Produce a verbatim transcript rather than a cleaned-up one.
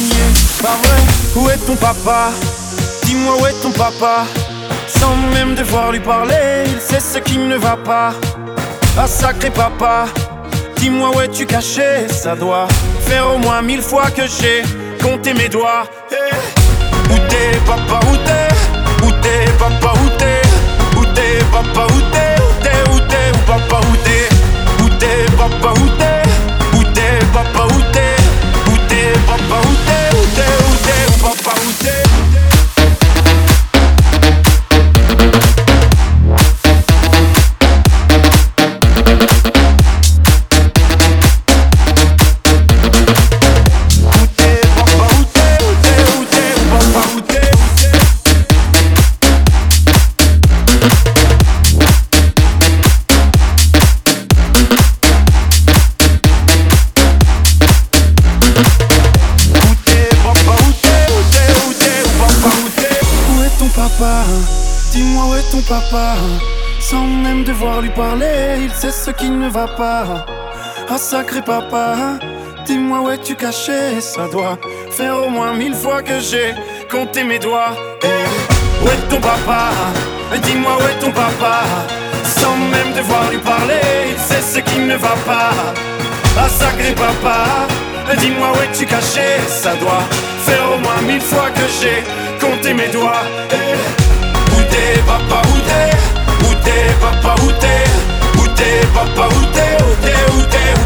nier, pas vrai. Où est ton papa? Dis-moi où est ton papa? Sans même devoir lui parler, il sait ce qui ne va pas. Ah sacré papa, dis-moi où es-tu caché? Ça doit faire au moins mille fois que j'ai compté mes doigts. Hey. Où t'es papa, où t'es? Où t'es papa, où t'es? Où t'es papa, où t'es? Où t'es, où t'es, où papa, où t'es? Où t'es papa, où t'es? Où t'es papa, où t'es? Où t'es papa, où t'es? Où t'es, où t'es, où papa, où t'es? Dis-moi où est ton papa? Sans même devoir lui parler, il sait ce qui ne va pas. Ah sacré papa, dis-moi où es-tu caché? Ça doit faire au moins mille fois que j'ai compté mes doigts. Hey, où est ton papa? Dis-moi où est ton papa? Sans même devoir lui parler, il sait ce qui ne va pas. Ah sacré papa, dis-moi où es-tu caché? Ça doit faire au moins mille fois que j'ai compté mes doigts. Hey, où t'es papa, où t'es? Où t'es papa, où t'es? Où t'es papa, où t'es? Où t'es, où t'es,